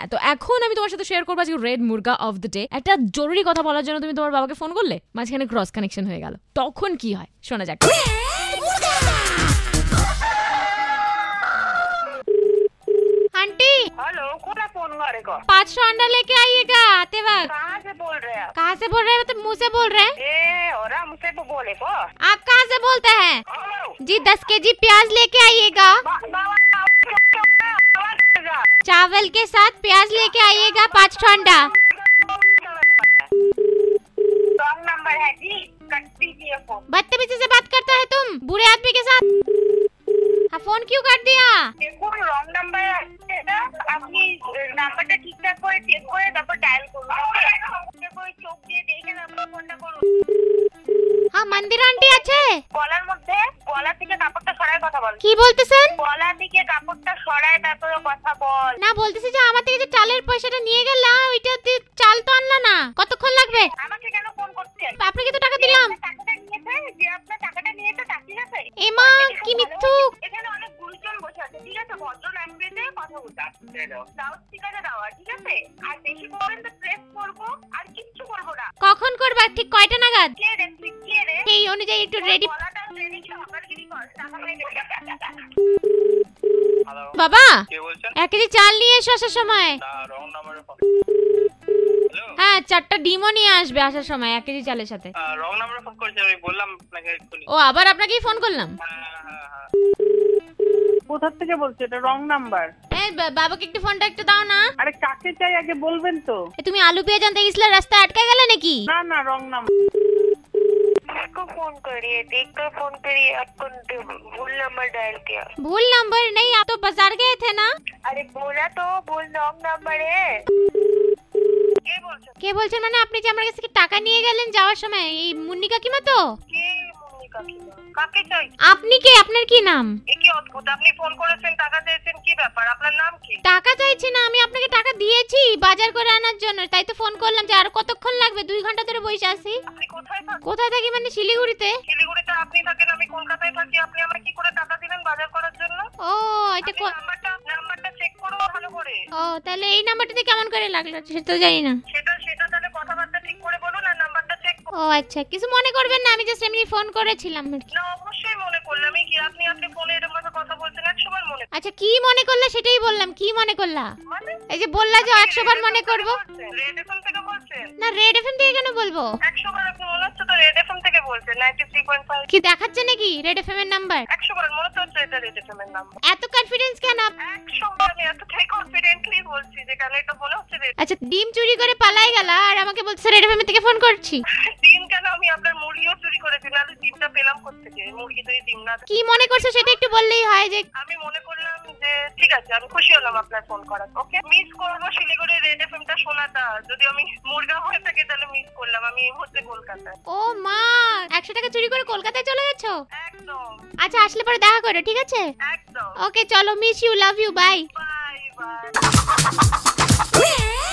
হ্যাঁ, তো এখন আমি তোমার সাথে শেয়ার করবো আজকে রেড মুরগা অফ দ্য ডে। একটা জরুরি কথা বলার জন্য তুমি তোমার বাবাকে ফোন করলে, মাঝখানে ক্রস কানেকশন হয়ে গেল, তখন কি হয় শোনা যাক। आंटी हेलो, कौन फोन करेगा? 500 अंडा लेके आइएगा आते वक्त। कहाँ से बोल रहे हैं आप? कहाँ से बोल रहे हैं? मतलब मुंह से बोल रहे हैं? और मुझसे तो बोले को? आप कहाँ से बोलते हैं? जी 10 केजी प्याज लेके आइएगा, चावल के साथ प्याज लेके आइएगा, 500 अंडा। रॉन्ग नंबर है जी, कट दीजिए फोन। बदतमीजी से बात करता है तुम बुरे आदमी के साथ। हाँ, फोन क्यों काट दिया? देखो रॉन्ग नंबर है, আপনি নাম্বারটা ঠিকঠাক করে চেক করে তারপর ডায়াল করুন। কোই চোখ দিয়ে দেখে নাম্বার ফোনটা করুন। হ্যাঁ, মন্দির আন্টি আছে গলার মধ্যে, গলা থেকে কাপড়টা সরায় কথা বল। কি বলতেছেন? গলা থেকে কাপড়টা সরায় তারপরে কথা বল। না, বলতেছি যে আমার থেকে যে চালের পয়সাটা নিয়ে গেলা, ওইটা চাল তো আনলা না, কতক্ষণ লাগবে? আমাকে কেন ফোন করছেন? আপনাকে তো টাকা দিলাম। টাকাটা নিয়েছে, যে আপনার টাকাটা নিয়েছে তাকি আছে। এমা কি মিথ্যুক। এখানে অনেক গুরুজন বসে আছে, ঠিক আছে? ভদ্র ল্যাঙ্গুয়েজে কথা বলতে দাও, ঠিকাছে দাও, ঠিক আছে? আর বেশি বলেন তো প্রেস করবো, আর কিচ্ছু করবো না। কখন করবা? ঠিক কয়টা নাগাদ? কে রে তুই, কে রে? সেই অনুযায়ী একটু রেডি। গলাটা রেডি কি হকারগিরি কর, টাকা নাই দে। হ্যালো বাবা, কে বলছেন? 1 কেজি চাল নিয়ে এসো আসার সময়। না, রং নাম্বারে ফোন। হ্যালো, হ্যাঁ, 4টা ডিমও নিয়ে আসবে আসার সময় 1 কেজি চালের সাথে। রং নাম্বারে ফোন করেছেন, আমি বললাম আপনাকে এক্ষুনি। ও, আবার আপনাকেই ফোন করলাম। কোথা থেকে বলছো? এটা রং নাম্বার। এই বাবাকে একটু ফোনটা একটু দাও না। আরে কাকে চাই আগে বলবেন তো। তুমি আলু পেঁয়াজ আনতে গেছিলে, রাস্তায় আটকে গেলে নাকি? না না, রং নাম্বার। इसको फोन करिए, देखकर फोन करिए, आपको भूल नंबर डायल किया। भूल नंबर नहीं, आप तो बाजार गए थे ना? अरे बोला तो भूल रॉन्ग नंबर है। কে বলছেন? কে বলছেন মানে? আপনি যে আমার কাছ থেকে টাকা নিয়ে গেলেন যাওয়ার সময়, এই মুন্নি কাকিমা তো? কে মুন্নি কাকিমা? কাকে চাই? আপনি কে? আপনার কি নাম? এ কি অদ্ভুত, আপনি ফোন করেছেন, টাকা চেয়েছেন, কি ব্যাপার? আপনার নাম কি? টাকা চাইছি না, আমি আপনাকে টাকা দিয়েছি বাজার করে আনার জন্য, তাই তো ফোন করলাম যে আর কতক্ষণ লাগবে, 2 ঘন্টা ধরে বসে আছি। আপনি কোথায় থাকেন? কোথায় থাকি মানে? শিলিগুড়িতে। শিলিগুড়িতে আপনি থাকেন, আমি কলকাতায় থাকি, আপনি আমাকে কি করে টাকা দিলেন বাজার করার জন্য? ও, এটা আপনি নাম্বারটা চেক করুন ভালো করে। ও, তাহলে এই নাম্বারটাতে কেমন করে লাগলো সেটা তো জানি না। সেটা তাহলে কথাবার্তা ঠিক করে বলুন আর নাম্বারটা চেক করুন। ও আচ্ছা, কিছু মনে করবেন না, আমি জাস্ট এমনি ফোন করেছিলাম আর কি। না, অবশ্যই মনে করলাম। আমি কি আপনি ফোনে এরকম ভাবে কথা বলছেন, 100 বার মনে। আচ্ছা, কি মনে করলে সেটাই বললাম, কি মনে করলা? মানে এই যে বললা যে 100 বার মনে করব। রেড এফএম থেকে বলছেন? না, রেড এফএম থেকে কেন বলবো? 100 বার আপনি মনে হচ্ছে তো রেড এফএম থেকে বলছেন, 93.5। কি দেখাচ্ছে নাকি রেড এফএম এর নাম্বার? 100 বার মনে তো হচ্ছে এটা রেড এফএম এর নাম্বার। এত কনফিডেন্স কেন? 100 বার আমি এতটাই কনফিডেন্টলি বলছি যে কারণ এটা মনে হচ্ছে red। আচ্ছা, ডিম চুরি করে পালাই গেলা আর আমাকে বলছে রেড এফএম থেকে ফোন করছি। ডিম কেন? আমি আপনার মুরগিও চুরি করেছি, নাহলে ডিমটা পেলাম কোত্থেকে? মুরগি তো ডিম না। কি মনে করছো সেটা একটু বললেই হয়। যে আমি মনে করলাম যে ঠিক আছে, আমি খুশি হলাম আপনার ফোন করার। ওকে, মিস করবো শিলিগুড়ি রেড এফএমটা শোনাটা। যদি আমি মুরগা হয়ে থাকি তাহলে মিস করলাম। আমি এই মুহূর্তে কলকাতায়। ও মা, 100 টাকা চুরি করে কলকাতায় চলে যাচ্ছো? একদম। আচ্ছা, আসলে পরে দেখা করো, ঠিক আছে? একদম। ওকে, চলো, miss you, love you, bye. Bye by.